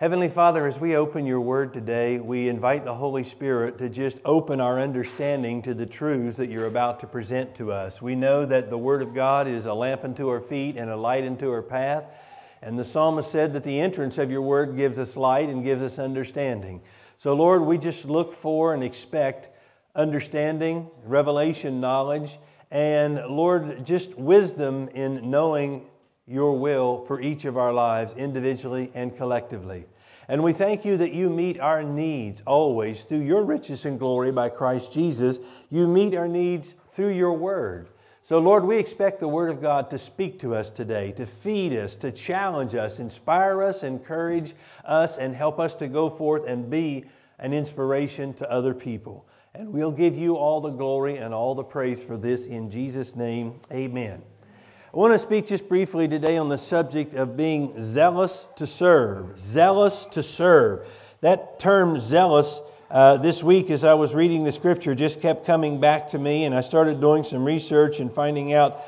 Heavenly Father, as we open your word today, we invite the Holy Spirit to just open our understanding to the truths that you're about to present to us. We know that the word of God is a lamp unto our feet and a light unto our path. And the psalmist said that the entrance of your word gives us light and gives us understanding. So Lord, we just look for and expect understanding, revelation, knowledge, and Lord, just wisdom in knowing your will for each of our lives individually and collectively. And we thank you that you meet our needs always through your riches and glory by Christ Jesus. You meet our needs through your word. So Lord, we expect the word of God to speak to us today, to feed us, to challenge us, inspire us, encourage us, and help us to go forth and be an inspiration to other people. And we'll give you all the glory and all the praise for this in Jesus' name. Amen. I want to speak just briefly today on the subject of being zealous to serve. Zealous to serve. That term zealous this week as I was reading the scripture just kept coming back to me, and I started doing some research and finding out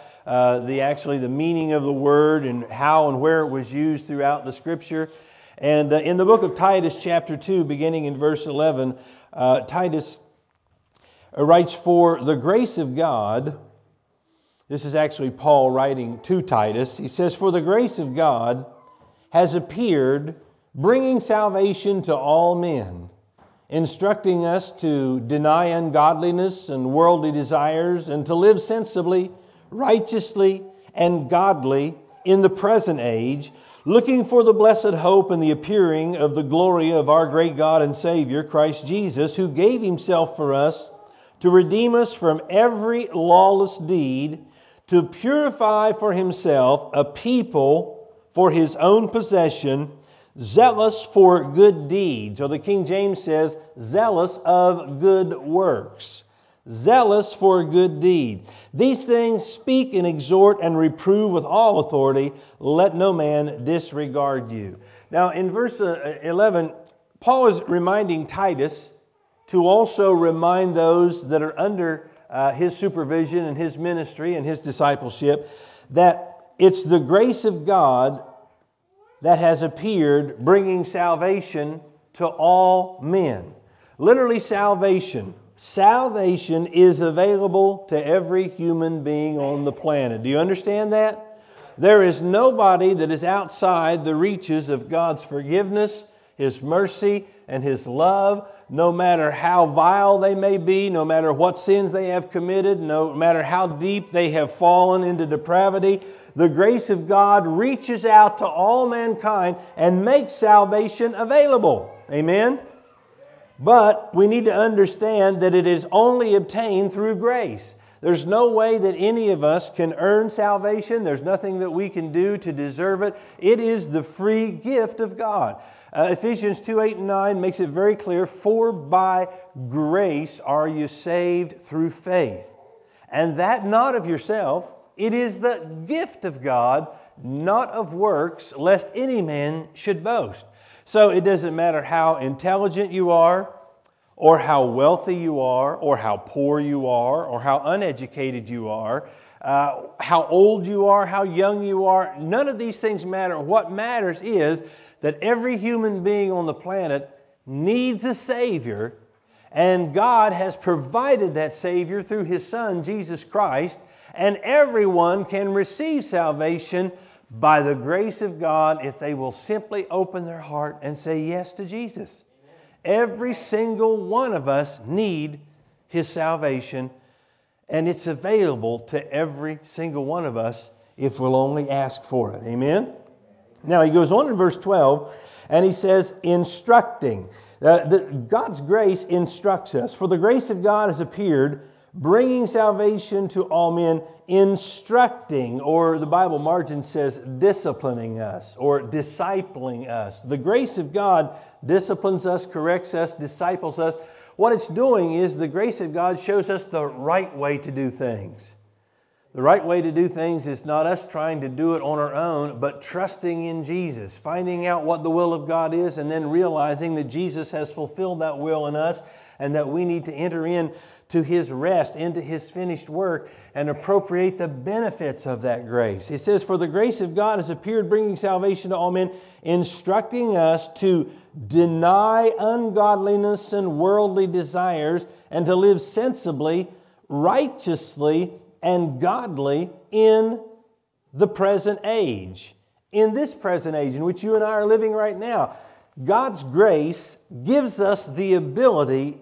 the meaning of the word and how and where it was used throughout the scripture. And in the book of Titus chapter 2, beginning in verse 11, Titus writes, "For the grace of God," this is actually Paul writing to Titus. He says, "For the grace of God has appeared, bringing salvation to all men, instructing us to deny ungodliness and worldly desires and to live sensibly, righteously, and godly in the present age, looking for the blessed hope and the appearing of the glory of our great God and Savior, Christ Jesus, who gave Himself for us to redeem us from every lawless deed, to purify for Himself a people for His own possession, zealous for good deeds." Or the King James says, zealous of good works. Zealous for a good deed. "These things speak and exhort and reprove with all authority. Let no man disregard you." Now in verse 11, Paul is reminding Titus to also remind those that are under his supervision and his ministry and his discipleship that it's the grace of God that has appeared, bringing salvation to all men. Literally salvation. Salvation is available to every human being on the planet. Do you understand that? There is nobody that is outside the reaches of God's forgiveness, His mercy, and His love, no matter how vile they may be, no matter what sins they have committed, no matter how deep they have fallen into depravity. The grace of God reaches out to all mankind and makes salvation available. Amen? But we need to understand that it is only obtained through grace. There's no way that any of us can earn salvation. There's nothing that we can do to deserve it. It is the free gift of God. Ephesians 2, 8, and 9 makes it very clear, "For by grace are you saved through faith, and that not of yourself. It is the gift of God, not of works, lest any man should boast." So it doesn't matter how intelligent you are, or how wealthy you are, or how poor you are, or how uneducated you are, how old you are, how young you are. None of these things matter. What matters is that every human being on the planet needs a Savior, and God has provided that Savior through His Son, Jesus Christ, and everyone can receive salvation by the grace of God if they will simply open their heart and say yes to Jesus. Every single one of us need His salvation, and it's available to every single one of us if we'll only ask for it. Amen? Now he goes on in verse 12, and he says, instructing. God's grace instructs us. "For the grace of God has appeared, bringing salvation to all men, instructing," or the Bible margin says disciplining us or discipling us. The grace of God disciplines us, corrects us, disciples us. What it's doing is the grace of God shows us the right way to do things. The right way to do things is not us trying to do it on our own, but trusting in Jesus, finding out what the will of God is, and then realizing that Jesus has fulfilled that will in us and that we need to enter into His rest, into His finished work, and appropriate the benefits of that grace. It says, "For the grace of God has appeared, bringing salvation to all men, instructing us to deny ungodliness and worldly desires, and to live sensibly, righteously, and godly in the present age." In this present age in which you and I are living right now, God's grace gives us the ability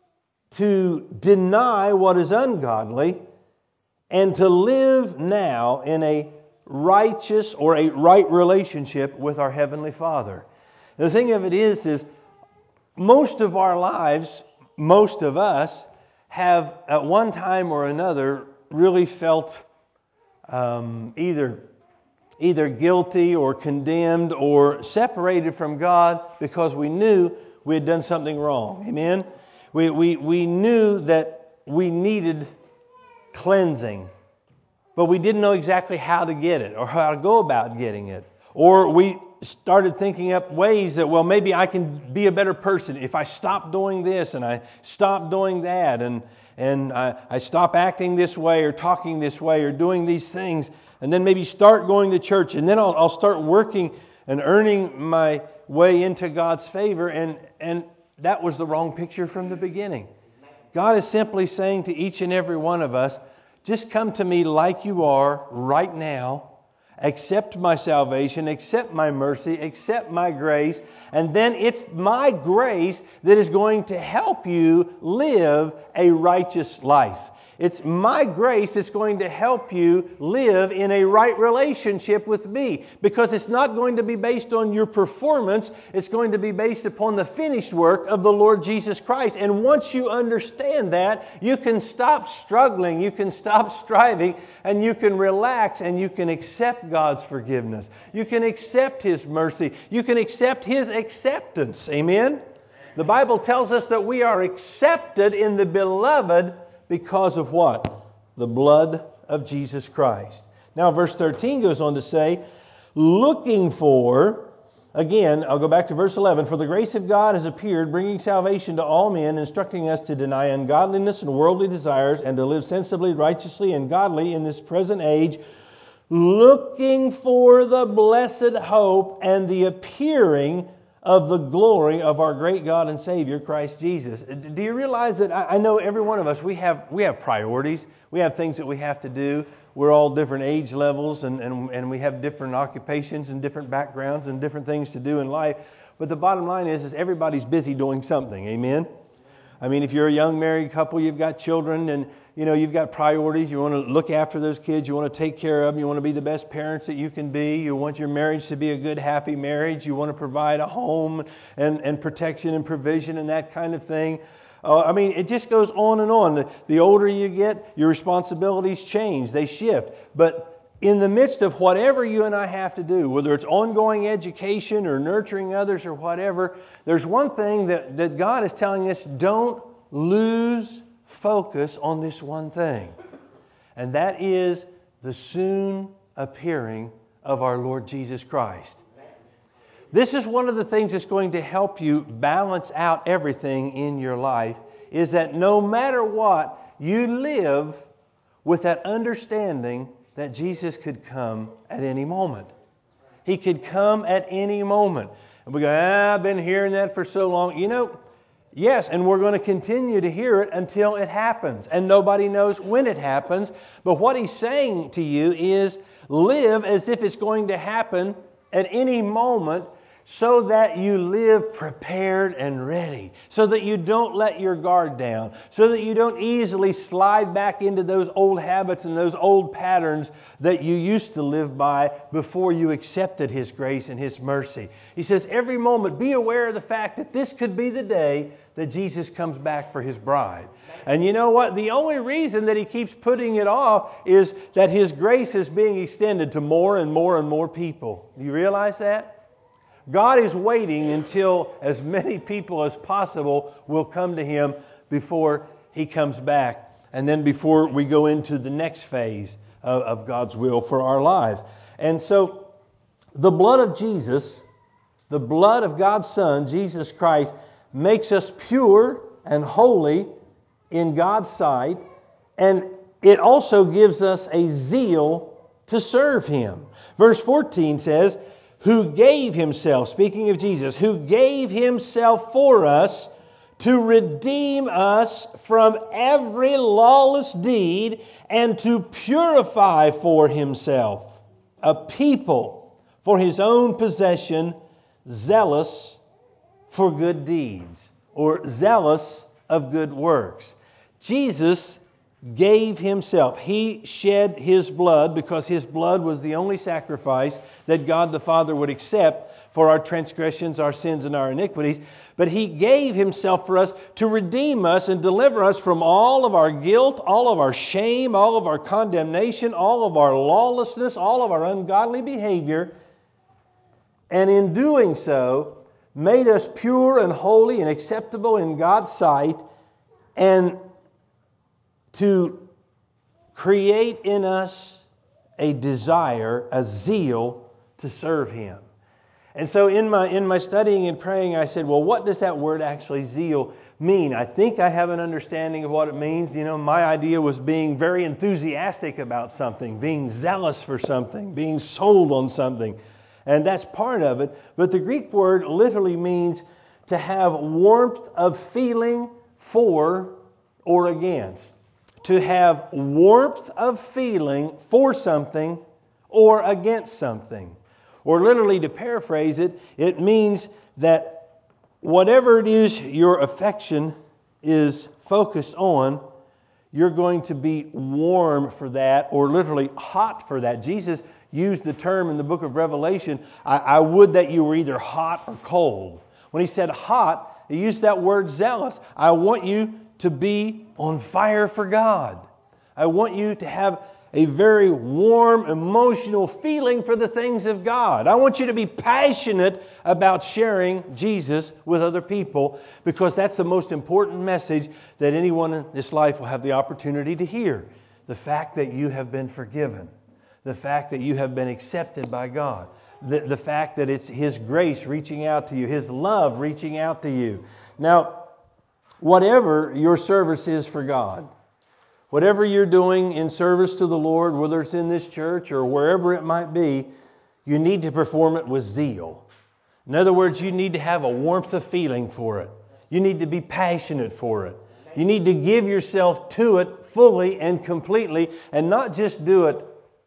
to deny what is ungodly and to live now in a righteous or a right relationship with our Heavenly Father. The thing of it is most of our lives, most of us have at one time or another really felt either guilty or condemned or separated from God because we knew we had done something wrong. Amen? We knew that we needed cleansing, but we didn't know exactly how to get it or how to go about getting it. Or we started thinking up ways that, well, maybe I can be a better person if I stop doing this and I stop doing that and I stop acting this way or talking this way or doing these things, and then maybe start going to church, and then I'll start working and earning my way into God's favor, and that was the wrong picture from the beginning. God is simply saying to each and every one of us, just come to me like you are right now, accept my salvation, accept my mercy, accept my grace, and then it's my grace that is going to help you live a righteous life. It's my grace that's going to help you live in a right relationship with me, because it's not going to be based on your performance. It's going to be based upon the finished work of the Lord Jesus Christ. And once you understand that, you can stop struggling, you can stop striving, and you can relax and you can accept God's forgiveness. You can accept His mercy. You can accept His acceptance. Amen? The Bible tells us that we are accepted in the Beloved because of what? The blood of Jesus Christ. Now, verse 13 goes on to say, looking for, again, I'll go back to verse 11, "For the grace of God has appeared, bringing salvation to all men, instructing us to deny ungodliness and worldly desires, and to live sensibly, righteously, and godly in this present age, looking for the blessed hope and the appearing of the glory of our great God and Savior, Christ Jesus." Do you realize that I know every one of us, we have priorities. We have things that we have to do. We're all different age levels and we have different occupations and different backgrounds and different things to do in life. But the bottom line is everybody's busy doing something. Amen? I mean, if you're a young married couple, you've got children and you've got priorities. You want to look after those kids. You want to take care of them. You want to be the best parents that you can be. You want your marriage to be a good, happy marriage. You want to provide a home and protection and provision and that kind of thing. It just goes on and on. The older you get, your responsibilities change. They shift. But in the midst of whatever you and I have to do, whether it's ongoing education or nurturing others or whatever, there's one thing that God is telling us: don't lose focus on this one thing. And that is the soon appearing of our Lord Jesus Christ. This is one of the things that's going to help you balance out everything in your life, is that no matter what, you live with that understanding that Jesus could come at any moment. He could come at any moment. And we go, I've been hearing that for so long. Yes, and we're going to continue to hear it until it happens. And nobody knows when it happens. But what He's saying to you is live as if it's going to happen at any moment, so that you live prepared and ready, so that you don't let your guard down, so that you don't easily slide back into those old habits and those old patterns that you used to live by before you accepted His grace and His mercy. He says every moment be aware of the fact that this could be the day that Jesus comes back for His bride. And you know what? The only reason that He keeps putting it off is that His grace is being extended to more and more and more people. Do you realize that? God is waiting until as many people as possible will come to Him before He comes back. And then before we go into the next phase of God's will for our lives. And so the blood of Jesus, the blood of God's Son, Jesus Christ, makes us pure and holy in God's sight, and it also gives us a zeal to serve Him. Verse 14 says, who gave Himself, speaking of Jesus, who gave Himself for us to redeem us from every lawless deed and to purify for Himself a people for His own possession, zealous for good deeds, or zealous of good works. Jesus gave Himself. He shed His blood because His blood was the only sacrifice that God the Father would accept for our transgressions, our sins, and our iniquities. But He gave Himself for us to redeem us and deliver us from all of our guilt, all of our shame, all of our condemnation, all of our lawlessness, all of our ungodly behavior. And in doing so, made us pure and holy and acceptable in God's sight, and to create in us a desire, a zeal to serve Him. And so in my studying and praying, I said, well, what does that word actually, zeal, mean? I think I have an understanding of what it means. You know, my idea was being very enthusiastic about something, being zealous for something, being sold on something. And that's part of it. But the Greek word literally means to have warmth of feeling for or against. To have warmth of feeling for something or against something. Or literally, to paraphrase it, it means that whatever it is your affection is focused on, you're going to be warm for that, or literally hot for that. Jesus used the term in the book of Revelation, I would that you were either hot or cold. When He said hot, He used that word zealous. I want you to be on fire for God. I want you to have a very warm, emotional feeling for the things of God. I want you to be passionate about sharing Jesus with other people, because that's the most important message that anyone in this life will have the opportunity to hear. The fact that you have been forgiven. The fact that you have been accepted by God. The fact that it's His grace reaching out to you, His love reaching out to you. Now, whatever your service is for God, whatever you're doing in service to the Lord, whether it's in this church or wherever it might be, you need to perform it with zeal. In other words, you need to have a warmth of feeling for it. You need to be passionate for it. You need to give yourself to it fully and completely, and not just do it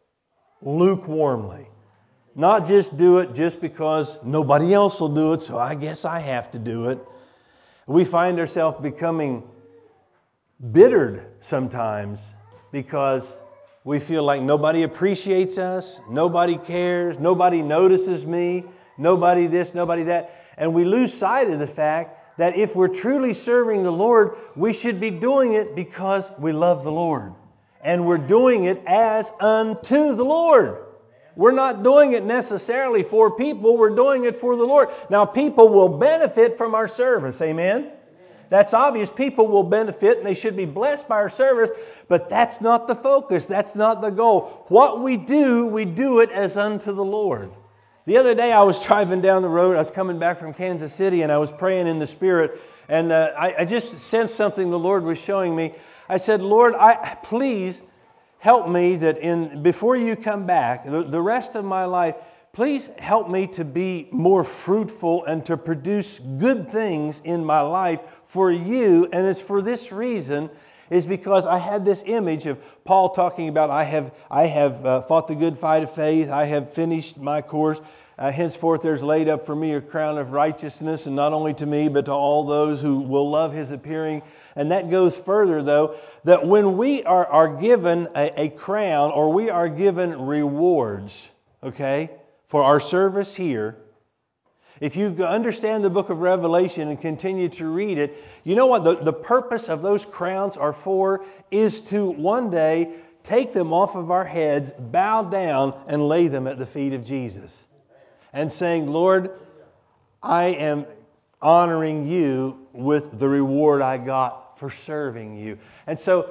lukewarmly. Not just do it just because nobody else will do it, so I guess I have to do it. We find ourselves becoming bittered sometimes because we feel like nobody appreciates us, nobody cares, nobody notices me, nobody this, nobody that. And we lose sight of the fact that if we're truly serving the Lord, we should be doing it because we love the Lord. And we're doing it as unto the Lord. We're not doing it necessarily for people, we're doing it for the Lord. Now, people will benefit from our service, amen? That's obvious. People will benefit and they should be blessed by our service, but that's not the focus. That's not the goal. What we do it as unto the Lord. The other day I was driving down the road. I was coming back from Kansas City and I was praying in the Spirit, and I just sensed something the Lord was showing me. I said, Lord, please help me that before you come back, the rest of my life, please help me to be more fruitful and to produce good things in my life for you. And it's for this reason, is because I had this image of Paul talking about, I have fought the good fight of faith, I have finished my course. Henceforth there's laid up for me a crown of righteousness, and not only to me, but to all those who will love His appearing. And that goes further, though, that when we are given a crown, or we are given rewards, okay, for our service here, if you understand the book of Revelation and continue to read it, you know what the purpose of those crowns are for is to one day take them off of our heads, bow down, and lay them at the feet of Jesus. And saying, Lord, I am honoring you with the reward I got for serving you. And so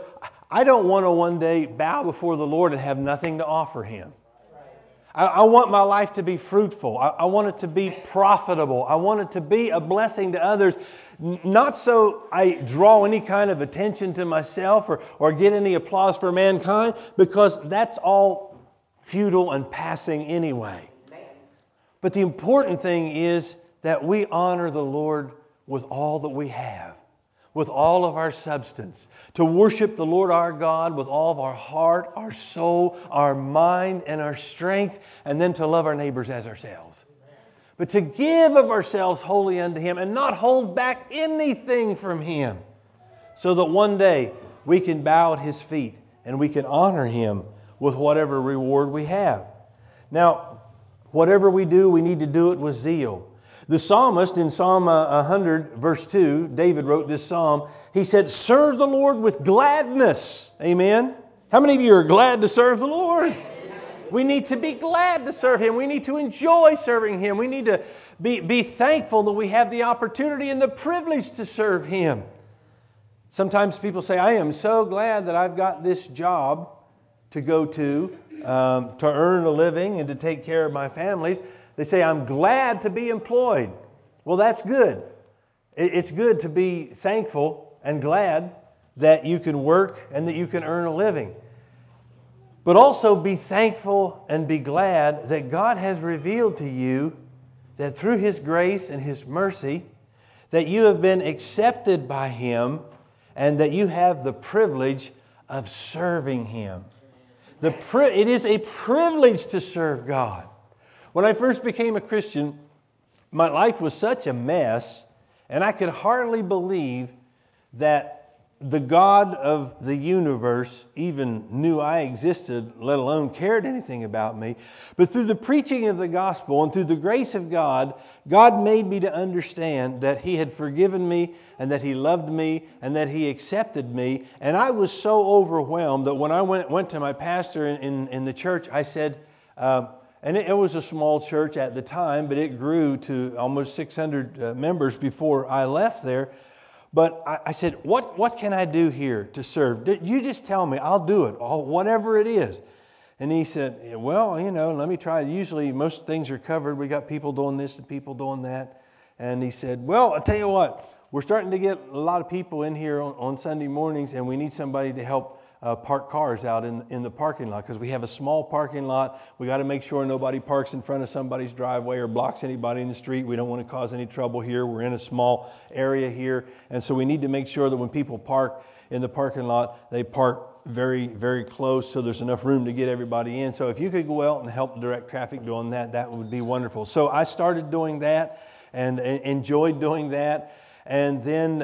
I don't want to one day bow before the Lord and have nothing to offer Him. I want my life to be fruitful. I want it to be profitable. I want it to be a blessing to others. Not so I draw any kind of attention to myself or get any applause for mankind, because that's all futile and passing anyway. But the important thing is that we honor the Lord with all that we have, with all of our substance, to worship the Lord our God with all of our heart, our soul, our mind, and our strength, and then to love our neighbors as ourselves. But to give of ourselves wholly unto Him and not hold back anything from Him, so that one day we can bow at His feet and we can honor Him with whatever reward we have. Now, whatever we do, we need to do it with zeal. The psalmist in Psalm 100, verse 2, David wrote this psalm. He said, serve the Lord with gladness. Amen? How many of you are glad to serve the Lord? We need to be glad to serve Him. We need to enjoy serving Him. We need to be thankful that we have the opportunity and the privilege to serve Him. Sometimes people say, I am so glad that I've got this job to go to earn a living and to take care of my families. They say, I'm glad to be employed. Well, that's good. It's good to be thankful and glad that you can work and that you can earn a living. But also be thankful and be glad that God has revealed to you that through His grace and His mercy, that you have been accepted by Him and that you have the privilege of serving Him. It is a privilege to serve God. When I first became a Christian, my life was such a mess, and I could hardly believe that the God of the universe even knew I existed, let alone cared anything about me. But through the preaching of the gospel and through the grace of God, God made me to understand that He had forgiven me and that He loved me and that He accepted me. And I was so overwhelmed that when I went to my pastor in the church, I said, and it was a small church at the time, but it grew to almost 600 members before I left there. But I said, what can I do here to serve? You just tell me, I'll do it, whatever it is. And he said, well, let me try. Usually most things are covered. We got people doing this and people doing that. And he said, well, I'll tell you what, we're starting to get a lot of people in here on Sunday mornings, and we need somebody to help park cars out in the parking lot, because we have a small parking lot. We got to make sure nobody parks in front of somebody's driveway or blocks anybody in the street. We don't want to cause any trouble here. We're in a small area here, and so we need to make sure that when people park in the parking lot, they park very, very close so there's enough room to get everybody in. So if you could go out and help direct traffic doing that, that would be wonderful. So I started doing that and enjoyed doing that, and then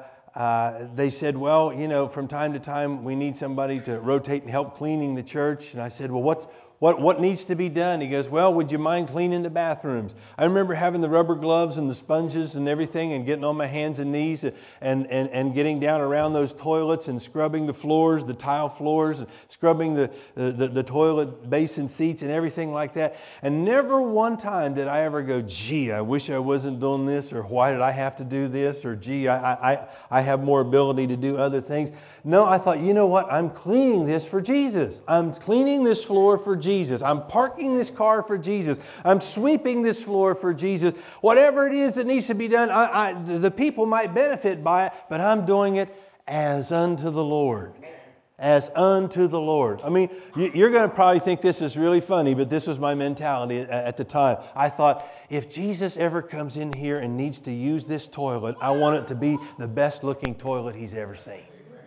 they said, well, from time to time we need somebody to rotate and help cleaning the church. And I said, well, what needs to be done? He goes, well, would you mind cleaning the bathrooms? I remember having the rubber gloves and the sponges and everything and getting on my hands and knees and getting down around those toilets and scrubbing the floors, the tile floors, and scrubbing the toilet basin seats and everything like that. And never one time did I ever go, gee, I wish I wasn't doing this, or why did I have to do this, or gee, I have more ability to do other things. No, I thought, you know what? I'm cleaning this for Jesus. I'm cleaning this floor for Jesus. I'm parking this car for Jesus. I'm sweeping this floor for Jesus. Whatever it is that needs to be done, the people might benefit by it, but I'm doing it as unto the Lord. As unto the Lord. I mean, you're going to probably think this is really funny, but this was my mentality at the time. I thought, if Jesus ever comes in here and needs to use this toilet, I want it to be the best looking toilet He's ever seen.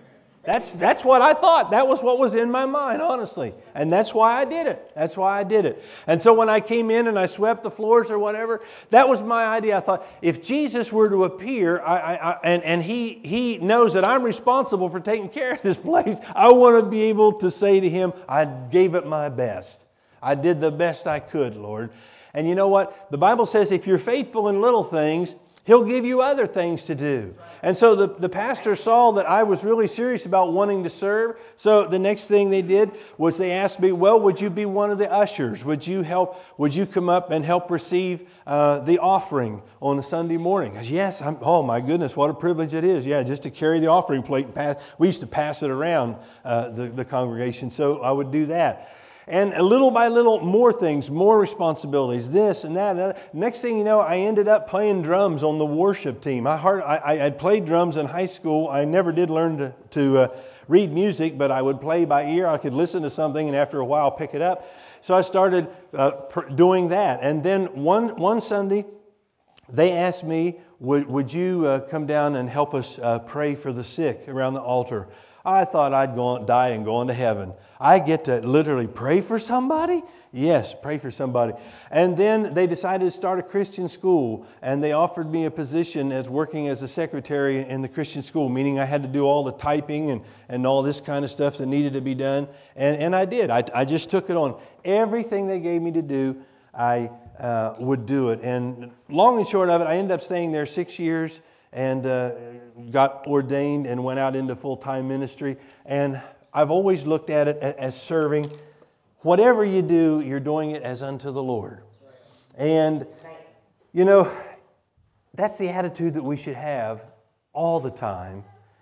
That's what I thought. That was what was in my mind, honestly. And that's why I did it. That's why I did it. And so when I came in and I swept the floors or whatever, that was my idea. I thought, if Jesus were to appear and he knows that I'm responsible for taking care of this place, I want to be able to say to Him, I gave it my best. I did the best I could, Lord. And you know what? The Bible says if you're faithful in little things, He'll give you other things to do. And so the pastor saw that I was really serious about wanting to serve. So the next thing they did was they asked me, well, would you be one of the ushers? Would you come up and help receive the offering on a Sunday morning? I said, yes. Oh my goodness, what a privilege it is. Yeah, just to carry the offering plate and pass. We used to pass it around the congregation. So I would do that. And little by little, more things, more responsibilities, this and that. And that. Next thing you know, I ended up playing drums on the worship team. I played drums in high school. I never did learn to read music, but I would play by ear. I could listen to something and after a while pick it up. So I started doing that. And then one Sunday, they asked me, would you come down and help us pray for the sick around the altar? I thought I'd die and go on to heaven. I get to literally pray for somebody? Yes, pray for somebody. And then they decided to start a Christian school, and they offered me a position as working as a secretary in the Christian school, meaning I had to do all the typing and all this kind of stuff that needed to be done. And I did. I just took it on. Everything they gave me to do, I would do it. And long and short of it, I ended up staying there 6 years and got ordained and went out into full-time ministry. And I've always looked at it as serving. Whatever you do, you're doing it as unto the Lord. And, you know, that's the attitude that we should have all the time.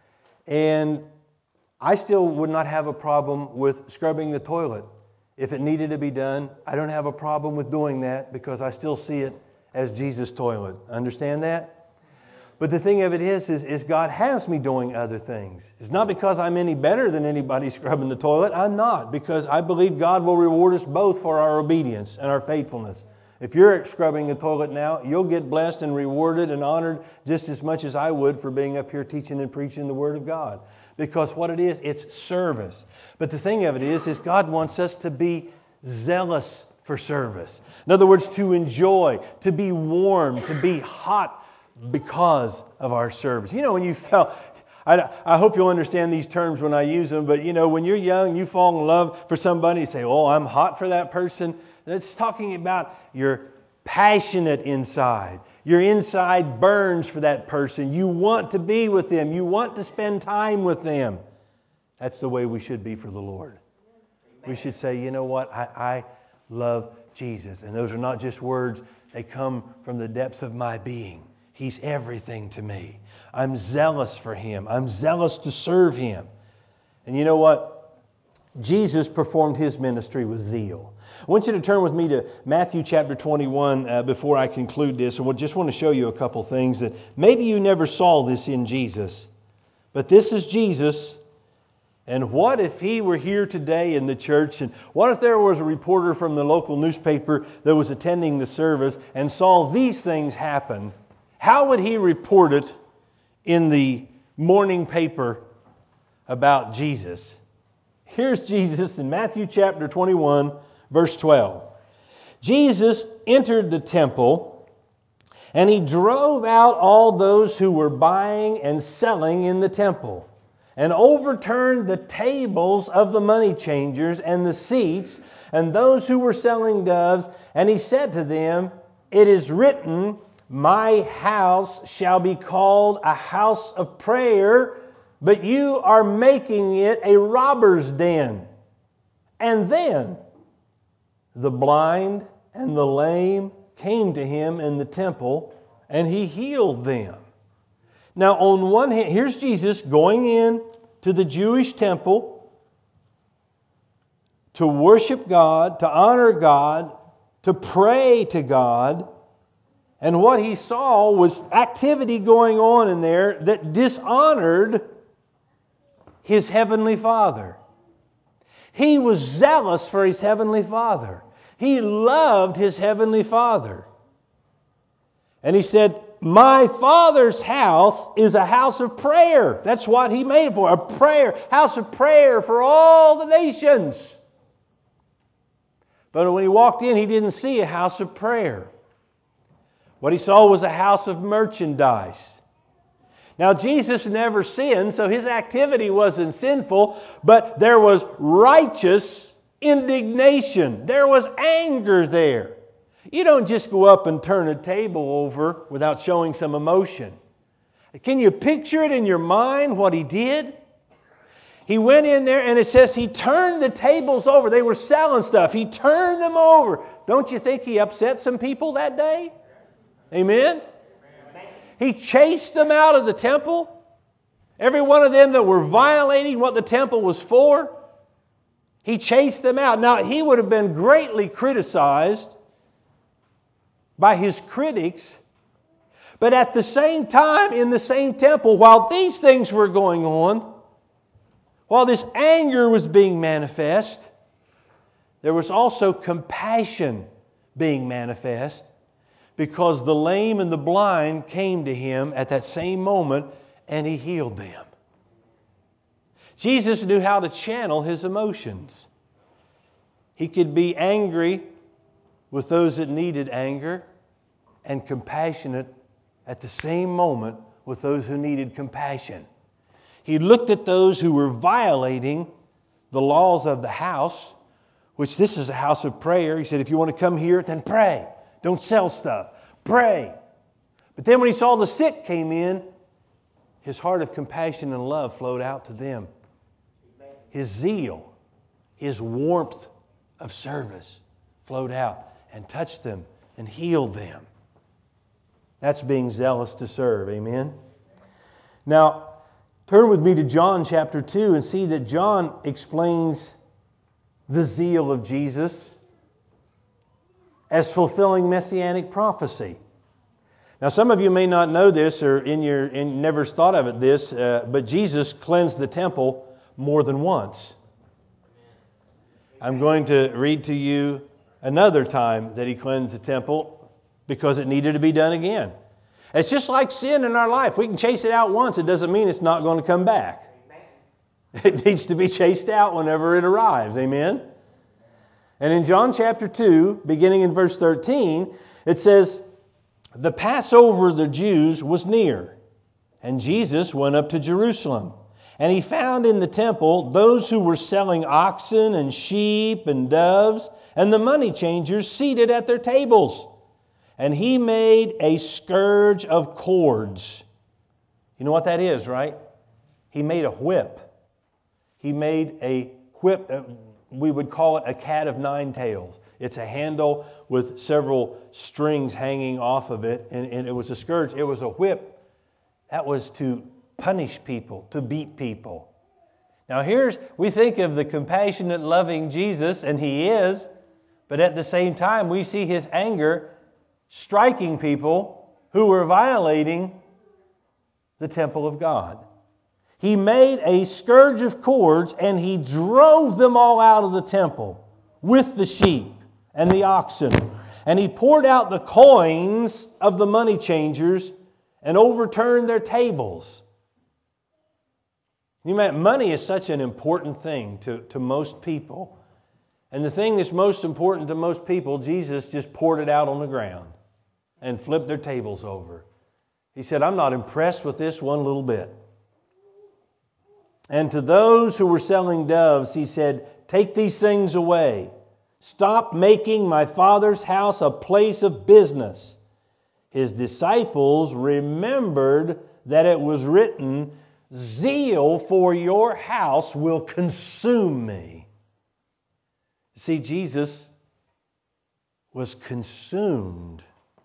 And I still would not have a problem with scrubbing the toilet. If it needed to be done, I don't have a problem with doing that because I still see it as Jesus' toilet. Understand that? But the thing of it is God has me doing other things. It's not because I'm any better than anybody scrubbing the toilet. I'm not, because I believe God will reward us both for our obedience and our faithfulness. If you're scrubbing the toilet now, you'll get blessed and rewarded and honored just as much as I would for being up here teaching and preaching the Word of God. Because what it is, it's service. But the thing of it is God wants us to be zealous for service. In other words, to enjoy, to be warm, to be hot, because of our service. You know, when you fell, I hope you'll understand these terms when I use them, but you know, when you're young, you fall in love for somebody, you say, oh, I'm hot for that person. That's talking about you're passionate inside. Your inside burns for that person. You want to be with them. You want to spend time with them. That's the way we should be for the Lord. We should say, you know what, I love Jesus. And those are not just words, they come from the depths of my being. He's everything to me. I'm zealous for Him. I'm zealous to serve Him. And you know what? Jesus performed His ministry with zeal. I want you to turn with me to Matthew chapter 21 before I conclude this. And I just want to show you a couple things that maybe you never saw this in Jesus. But this is Jesus. And what if He were here today in the church? And what if there was a reporter from the local newspaper that was attending the service and saw these things happen? How would he report it in the morning paper about Jesus? Here's Jesus in Matthew chapter 21, verse 12. Jesus entered the temple, and He drove out all those who were buying and selling in the temple, and overturned the tables of the money changers and the seats, and those who were selling doves. And He said to them, it is written, my house shall be called a house of prayer, but you are making it a robber's den. And then the blind and the lame came to Him in the temple, and He healed them. Now, on one hand, here's Jesus going in to the Jewish temple to worship God, to honor God, to pray to God. And what He saw was activity going on in there that dishonored His Heavenly Father. He was zealous for His Heavenly Father. He loved His Heavenly Father. And He said, my Father's house is a house of prayer. That's what He made it for, a prayer, house of prayer for all the nations. But when He walked in, He didn't see a house of prayer. What He saw was a house of merchandise. Now, Jesus never sinned, so His activity wasn't sinful, but there was righteous indignation. There was anger there. You don't just go up and turn a table over without showing some emotion. Can you picture it in your mind what he did? He went in there and it says he turned the tables over. They were selling stuff. He turned them over. Don't you think he upset some people that day? Amen? He chased them out of the temple. Every one of them that were violating what the temple was for, he chased them out. Now, he would have been greatly criticized by his critics, but at the same time, in the same temple, while these things were going on, while this anger was being manifest, there was also compassion being manifest, because the lame and the blind came to him at that same moment and he healed them. Jesus knew how to channel his emotions. He could be angry with those that needed anger and compassionate at the same moment with those who needed compassion. He looked at those who were violating the laws of the house, which this is a house of prayer. He said, if you want to come here, then pray. Don't sell stuff. Pray. But then when he saw the sick came in, his heart of compassion and love flowed out to them. His zeal, his warmth of service flowed out and touched them and healed them. That's being zealous to serve. Amen? Now, turn with me to John chapter 2 and see that John explains the zeal of Jesus as fulfilling messianic prophecy. Now, some of you may not know this or never thought of it this, but Jesus cleansed the temple more than once. I'm going to read to you another time that he cleansed the temple because it needed to be done again. It's just like sin in our life. We can chase it out once. It doesn't mean it's not going to come back. It needs to be chased out whenever it arrives. Amen? And in John chapter 2, beginning in verse 13, it says, the Passover of the Jews was near, and Jesus went up to Jerusalem. And he found in the temple those who were selling oxen and sheep and doves, and the money changers seated at their tables. And he made a scourge of cords. You know what that is, right? He made a whip. He made a whip, we would call it a cat of nine tails. It's a handle with several strings hanging off of it, and it was a scourge. It was a whip. That was to punish people, to beat people. Now we think of the compassionate, loving Jesus, and He is, but at the same time we see His anger striking people who were violating the temple of God. He made a scourge of cords and He drove them all out of the temple with the sheep and the oxen. And He poured out the coins of the money changers and overturned their tables. Money is such an important thing to most people. And the thing that's most important to most people, Jesus just poured it out on the ground and flipped their tables over. He said, I'm not impressed with this one little bit. And to those who were selling doves, He said, take these things away. Stop making my Father's house a place of business. His disciples remembered that it was written, zeal for your house will consume me. See, Jesus was consumed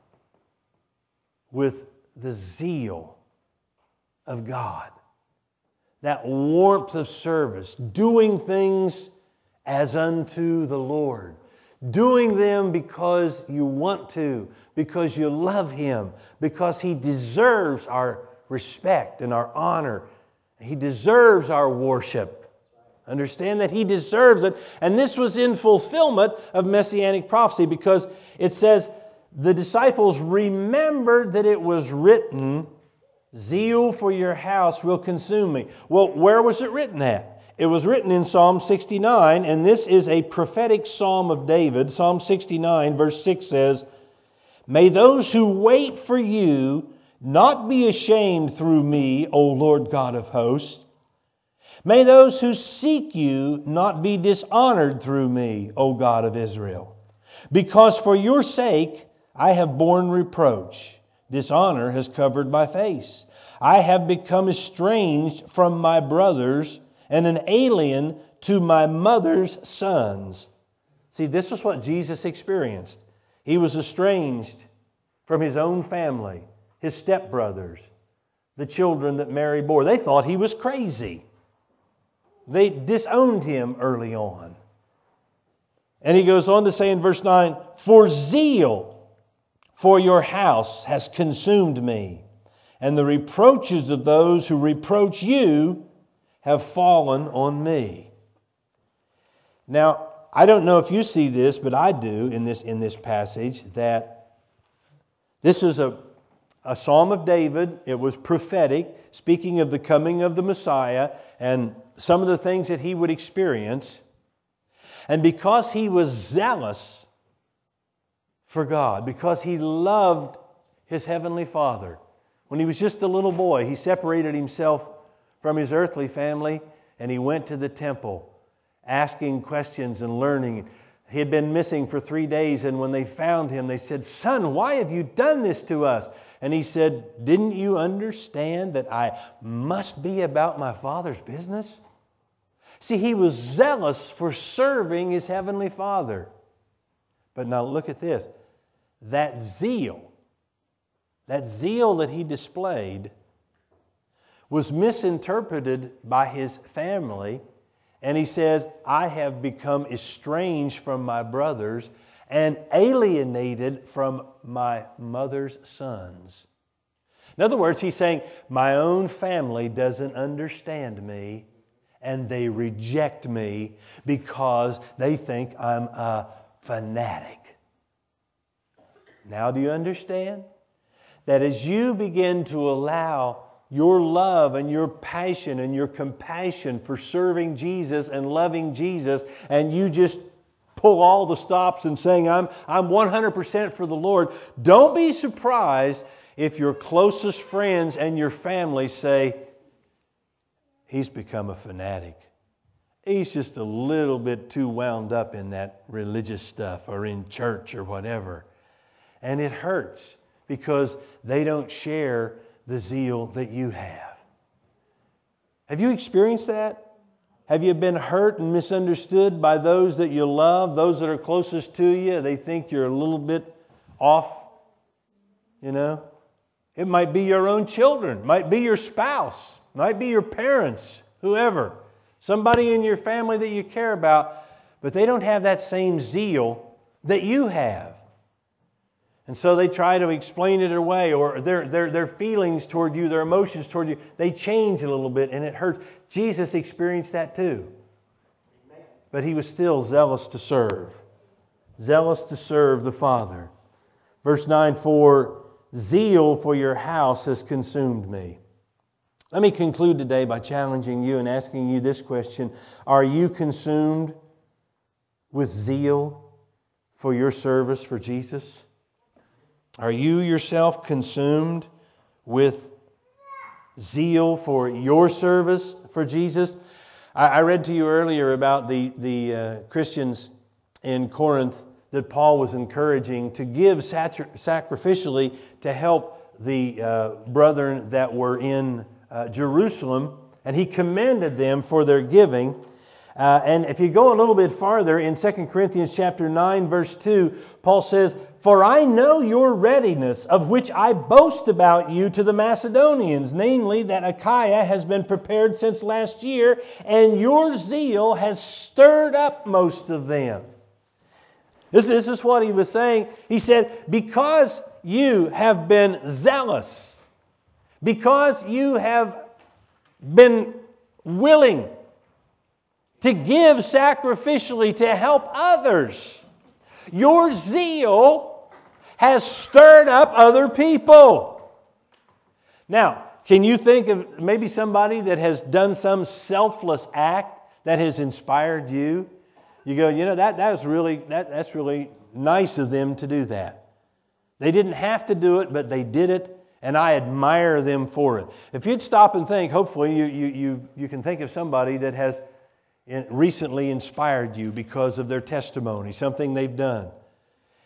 with the zeal of God. That warmth of service, doing things as unto the Lord. Doing them because you want to, because you love Him, because He deserves our respect and our honor. He deserves our worship. Understand that He deserves it. And this was in fulfillment of Messianic prophecy, because it says, the disciples remembered that it was written, zeal for your house will consume me. Well, where was it written at? It was written in Psalm 69, and this is a prophetic psalm of David. Psalm 69, verse 6 says, may those who wait for you not be ashamed through me, O Lord God of hosts. May those who seek you not be dishonored through me, O God of Israel. Because for your sake I have borne reproach. Dishonor has covered my face. I have become estranged from my brothers and an alien to my mother's sons. See, this is what Jesus experienced. He was estranged from his own family, his stepbrothers, the children that Mary bore. They thought he was crazy. They disowned him early on. And he goes on to say in verse 9, for zeal for your house has consumed me, and the reproaches of those who reproach you have fallen on me. Now, I don't know if you see this, but I do in this passage, that this is a Psalm of David. It was prophetic, speaking of the coming of the Messiah and some of the things that he would experience. And because he was zealous for God, because he loved his heavenly Father, when he was just a little boy, he separated himself from his earthly family and he went to the temple asking questions and learning. He had been missing for 3 days, and when they found him, they said, "Son, why have you done this to us?" And he said, "Didn't you understand that I must be about my Father's business?" See, he was zealous for serving his heavenly Father. But now look at this. That zeal that he displayed was misinterpreted by his family. And he says, I have become estranged from my brothers and alienated from my mother's sons. In other words, he's saying, my own family doesn't understand me and they reject me because they think I'm a fanatic. Now do you understand? That as you begin to allow your love and your passion and your compassion for serving Jesus and loving Jesus, and you just pull all the stops and saying, I'm 100% for the Lord, don't be surprised if your closest friends and your family say, he's become a fanatic. He's just a little bit too wound up in that religious stuff or in church or whatever. And it hurts because they don't share the zeal that you have. Have you experienced that? Have you been hurt and misunderstood by those that you love, those that are closest to you? They think you're a little bit off, you know? It might be your own children, might be your spouse, might be your parents, whoever. Somebody in your family that you care about, but they don't have that same zeal that you have. And so they try to explain it away, or their feelings toward you, their emotions toward you, they change a little bit and it hurts. Jesus experienced that too. But he was still zealous to serve the Father. Verse 9, for zeal for your house has consumed me. Let me conclude today by challenging you and asking you this question. Are you consumed with zeal for your service for Jesus? Are you yourself consumed with zeal for your service for Jesus? I read to you earlier about the Christians in Corinth that Paul was encouraging to give sacrificially to help the brethren that were in Jerusalem, and he commended them for their giving. And if you go a little bit farther in 2 Corinthians chapter 9, verse 2, Paul says, for I know your readiness, of which I boast about you to the Macedonians, namely that Achaia has been prepared since last year, and your zeal has stirred up most of them. This is what he was saying. He said, because you have been zealous, because you have been willing to give sacrificially to help others, your zeal has stirred up other people. Now, can you think of maybe somebody that has done some selfless act that has inspired you? You go, you know, that's really nice of them to do that. They didn't have to do it, but they did it, and I admire them for it. If you'd stop and think, hopefully you can think of somebody that has recently inspired you because of their testimony, something they've done.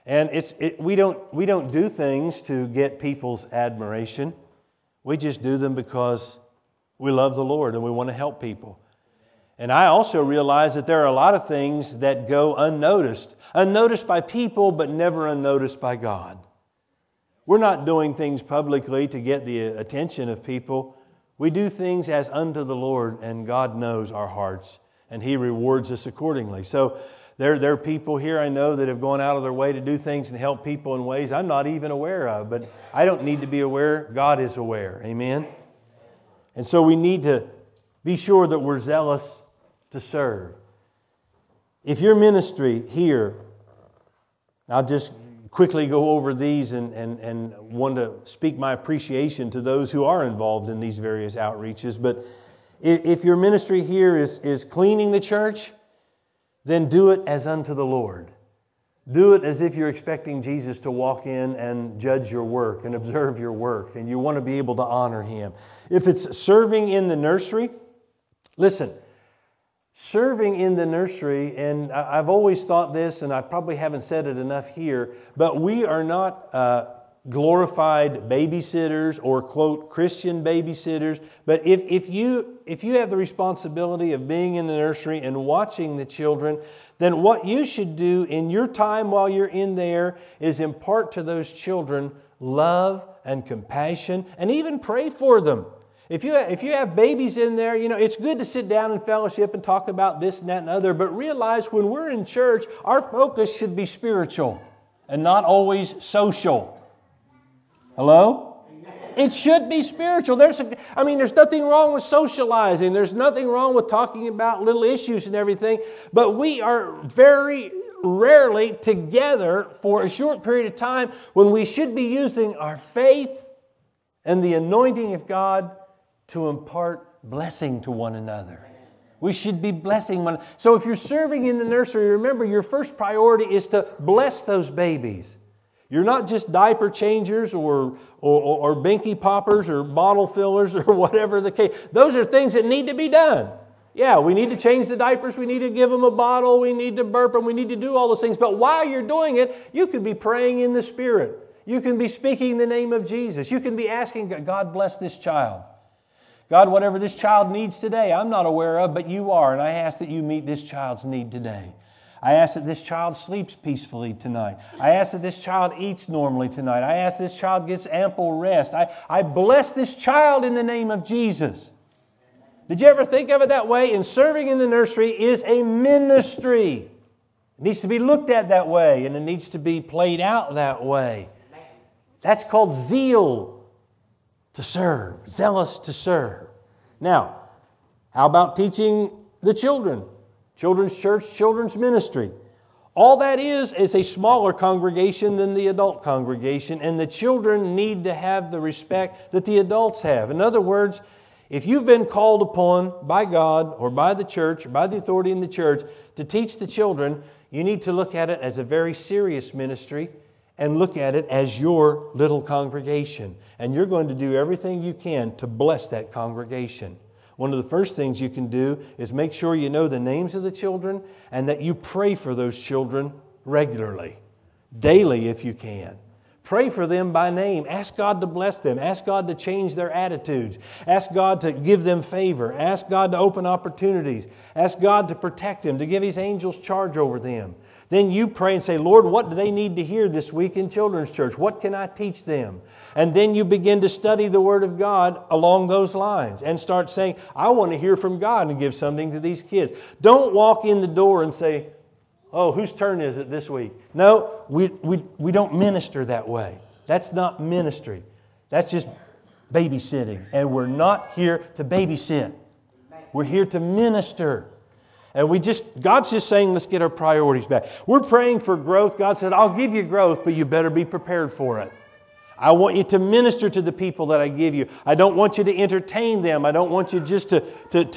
And we don't do things to get people's admiration. We just do them because we love the Lord and we want to help people. And I also realize that there are a lot of things that go unnoticed. Unnoticed by people, but never unnoticed by God. We're not doing things publicly to get the attention of people. We do things as unto the Lord, and God knows our hearts, and He rewards us accordingly. So there are people here I know that have gone out of their way to do things and help people in ways I'm not even aware of. But I don't need to be aware. God is aware. Amen? And so we need to be sure that we're zealous to serve. If your ministry here, I'll just quickly go over these and want to speak my appreciation to those who are involved in these various outreaches. But if your ministry here is cleaning the church, then do it as unto the Lord. Do it as if you're expecting Jesus to walk in and judge your work and observe your work, and you want to be able to honor Him. If it's serving in the nursery, listen, serving in the nursery, and I've always thought this, and I probably haven't said it enough here, but we are not glorified babysitters or, quote, Christian babysitters. But if you have the responsibility of being in the nursery and watching the children, then what you should do in your time while you're in there is impart to those children love and compassion, and even pray for them. If you have babies in there, it's good to sit down and fellowship and talk about this and that and other, but realize when we're in church, our focus should be spiritual and not always social. Hello? It should be spiritual. There's nothing wrong with socializing. There's nothing wrong with talking about little issues and everything, but we are very rarely together for a short period of time when we should be using our faith and the anointing of God to impart blessing to one another. We should be blessing one. So if you're serving in the nursery, remember your first priority is to bless those babies. You're not just diaper changers or binky poppers or bottle fillers or whatever the case. Those are things that need to be done. Yeah, we need to change the diapers. We need to give them a bottle. We need to burp them. We need to do all those things. But while you're doing it, you could be praying in the Spirit. You can be speaking the name of Jesus. You can be asking God, bless this child. God, whatever this child needs today, I'm not aware of, but You are, and I ask that You meet this child's need today. I ask that this child sleeps peacefully tonight. I ask that this child eats normally tonight. I ask this child gets ample rest. I bless this child in the name of Jesus. Did you ever think of it that way? And serving in the nursery is a ministry. It needs to be looked at that way, and it needs to be played out that way. That's called zeal to serve, zealous to serve. Now, how about teaching the children? Children's church, children's ministry. All that is a smaller congregation than the adult congregation, and the children need to have the respect that the adults have. In other words, if you've been called upon by God or by the church or by the authority in the church to teach the children, you need to look at it as a very serious ministry and look at it as your little congregation. And you're going to do everything you can to bless that congregation. One of the first things you can do is make sure you know the names of the children and that you pray for those children regularly, daily if you can. Pray for them by name. Ask God to bless them. Ask God to change their attitudes. Ask God to give them favor. Ask God to open opportunities. Ask God to protect them, to give His angels charge over them. Then you pray and say, Lord, what do they need to hear this week in children's church? What can I teach them? And then you begin to study the Word of God along those lines and start saying, I want to hear from God and give something to these kids. Don't walk in the door and say, oh, whose turn is it this week? No, we don't minister that way. That's not ministry. That's just babysitting. And we're not here to babysit. We're here to minister. And God's just saying, let's get our priorities back. We're praying for growth. God said, I'll give you growth, but you better be prepared for it. I want you to minister to the people that I give you. I don't want you to entertain them. I don't want you just to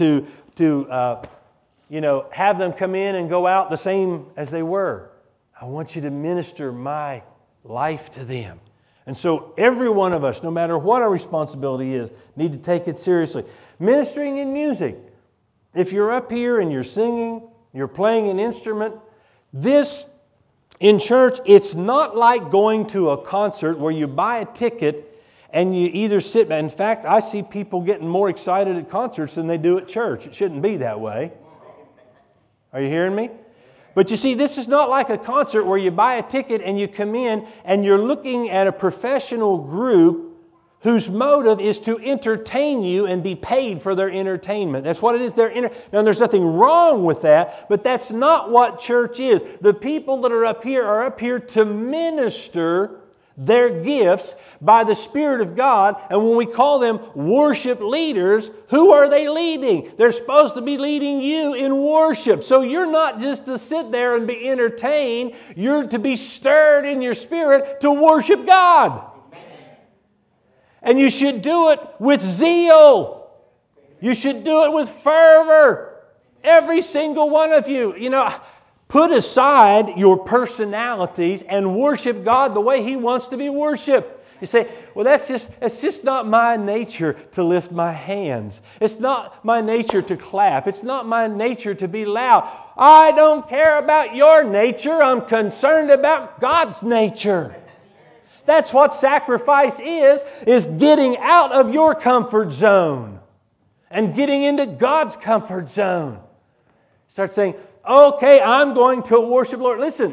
have them come in and go out the same as they were. I want you to minister my life to them. And so every one of us, no matter what our responsibility is, need to take it seriously. Ministering in music. If you're up here and you're singing, you're playing an instrument, this In church, it's not like going to a concert where you buy a ticket and you either sit... In fact, I see people getting more excited at concerts than they do at church. It shouldn't be that way. Are you hearing me? But you see, this is not like a concert where you buy a ticket and you come in and you're looking at a professional group whose motive is to entertain you and be paid for their entertainment. That's what it is. Now, there's nothing wrong with that, but that's not what church is. The people that are up here to minister their gifts by the Spirit of God. And when we call them worship leaders, who are they leading? They're supposed to be leading you in worship. So you're not just to sit there and be entertained. You're to be stirred in your spirit to worship God. And you should do it with zeal. You should do it with fervor. Every single one of you. You know, put aside your personalities and worship God the way He wants to be worshiped. You say, well, it's just not my nature to lift my hands. It's not my nature to clap. It's not my nature to be loud. I don't care about your nature. I'm concerned about God's nature. That's what sacrifice is getting out of your comfort zone and getting into God's comfort zone. Start saying, okay, I'm going to worship Lord. Listen,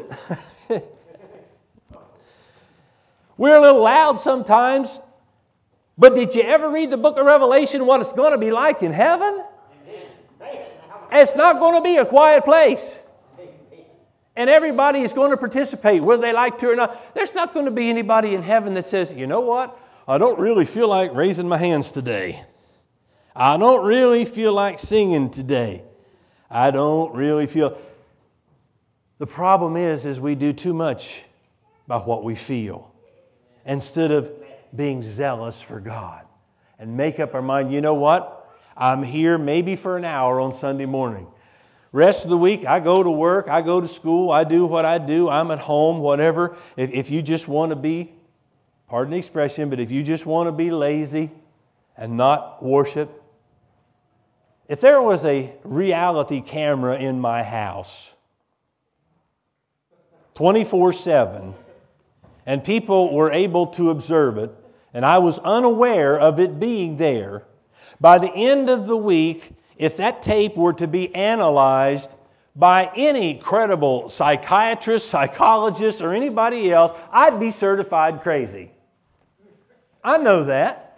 we're a little loud sometimes, but did you ever read the book of Revelation, what it's going to be like in heaven? It's not going to be a quiet place. And everybody is going to participate, whether they like to or not. There's not going to be anybody in heaven that says, you know what? I don't really feel like raising my hands today. I don't really feel like singing today. I don't really feel... The problem is we do too much by what we feel instead of being zealous for God and make up our mind, you know what? I'm here maybe for an hour on Sunday morning. Rest of the week, I go to work, I go to school, I do what I do, I'm at home, whatever. If you just want to be, pardon the expression, but if you just want to be lazy and not worship, if there was a reality camera in my house 24/7 and people were able to observe it and I was unaware of it being there, by the end of the week, if that tape were to be analyzed by any credible psychiatrist, psychologist, or anybody else, I'd be certified crazy. I know that.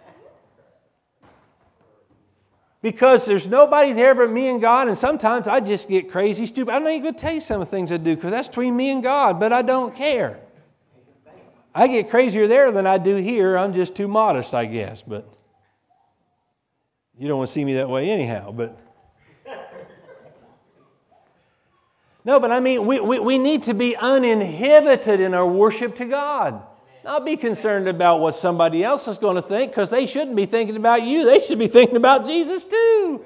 Because there's nobody there but me and God, and sometimes I just get crazy, stupid. I'm not even going to tell you some of the things I do because that's between me and God, but I don't care. I get crazier there than I do here. I'm just too modest, I guess, but... You don't want to see me that way anyhow, but... No, but I mean, we need to be uninhibited in our worship to God. Not be concerned about what somebody else is going to think, because they shouldn't be thinking about you. They should be thinking about Jesus too.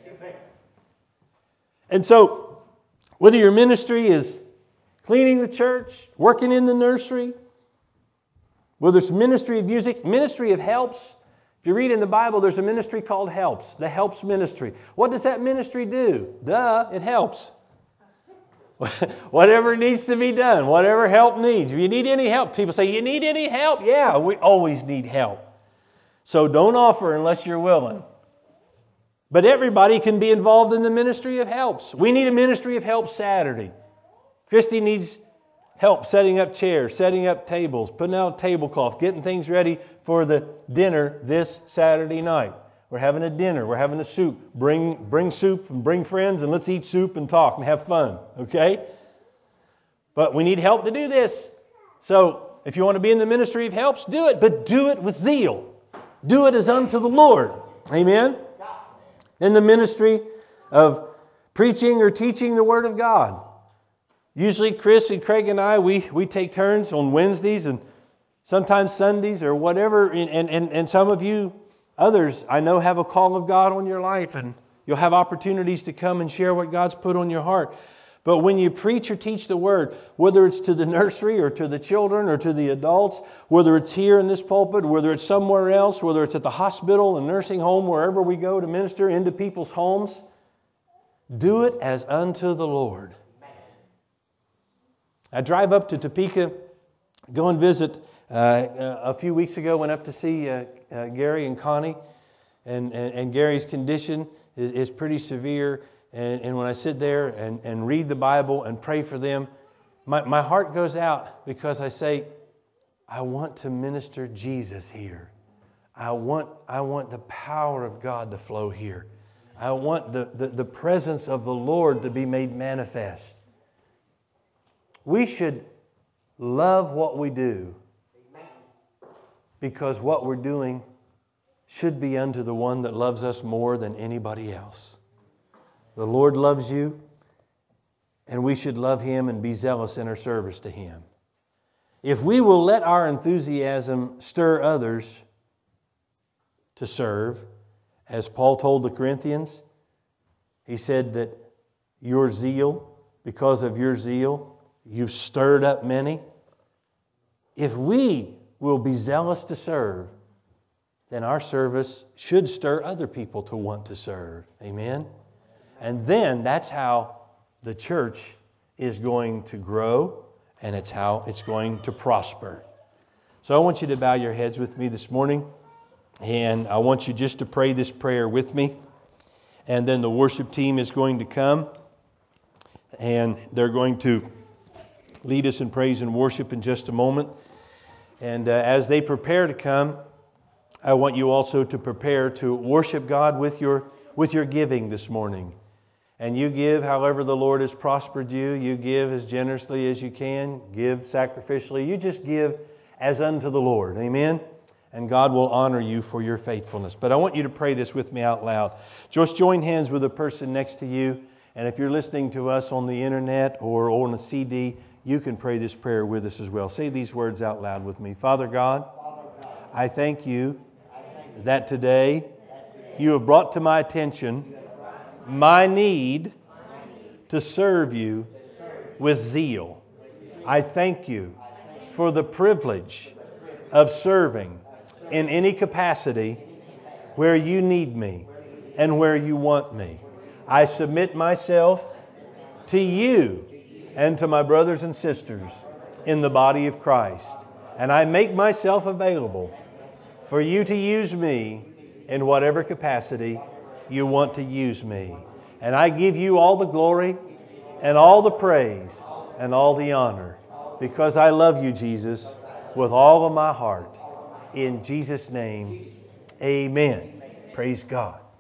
And so, whether your ministry is cleaning the church, working in the nursery, whether it's ministry of music, ministry of helps. If you read in the Bible, there's a ministry called Helps, the Helps Ministry. What does that ministry do? Duh, it helps. Whatever needs to be done, whatever help needs. If you need any help, people say, you need any help? Yeah, we always need help. So don't offer unless you're willing. But everybody can be involved in the ministry of helps. We need a ministry of help Saturday. Christy needs help setting up chairs, setting up tables, putting out a tablecloth, getting things ready for the dinner this Saturday night. We're having a dinner. We're having a soup. Bring soup and bring friends and let's eat soup and talk and have fun, okay? But we need help to do this. So if you want to be in the ministry of helps, do it, but do it with zeal. Do it as unto the Lord. Amen? In the ministry of preaching or teaching the Word of God. Usually Chris and Craig and I, we take turns on Wednesdays and sometimes Sundays or whatever. And some of you, others, I know have a call of God on your life and you'll have opportunities to come and share what God's put on your heart. But when you preach or teach the Word, whether it's to the nursery or to the children or to the adults, whether it's here in this pulpit, whether it's somewhere else, whether it's at the hospital, a nursing home, wherever we go to minister into people's homes, do it as unto the Lord. I drive up to Topeka, go and visit. A few weeks ago, went up to see Gary and Connie, and Gary's condition is pretty severe. And when I sit there and read the Bible and pray for them, my heart goes out because I say, I want to minister Jesus here. I want the power of God to flow here. I want the presence of the Lord to be made manifest. We should love what we do because what we're doing should be unto the one that loves us more than anybody else. The Lord loves you, and we should love Him and be zealous in our service to Him. If we will let our enthusiasm stir others to serve, as Paul told the Corinthians, he said that your zeal, because of your zeal, you've stirred up many. If we will be zealous to serve, then our service should stir other people to want to serve. Amen? And then that's how the church is going to grow, and it's how it's going to prosper. So I want you to bow your heads with me this morning, and I want you just to pray this prayer with me. And then the worship team is going to come, and they're going to lead us in praise and worship in just a moment. And as they prepare to come, I want you also to prepare to worship God with your giving this morning. And you give however the Lord has prospered you. You give as generously as you can. Give sacrificially. You just give as unto the Lord. Amen? And God will honor you for your faithfulness. But I want you to pray this with me out loud. Just join hands with the person next to you. And if you're listening to us on the internet or on a CD, you can pray this prayer with us as well. Say these words out loud with me. Father God, I thank you that today you have brought to my attention my need to serve you with zeal. I thank you for the privilege of serving in any capacity where you need me and where you want me. I submit myself to you and to my brothers and sisters in the body of Christ. And I make myself available for you to use me in whatever capacity you want to use me. And I give you all the glory and all the praise and all the honor because I love you, Jesus, with all of my heart. In Jesus' name, amen. Praise God.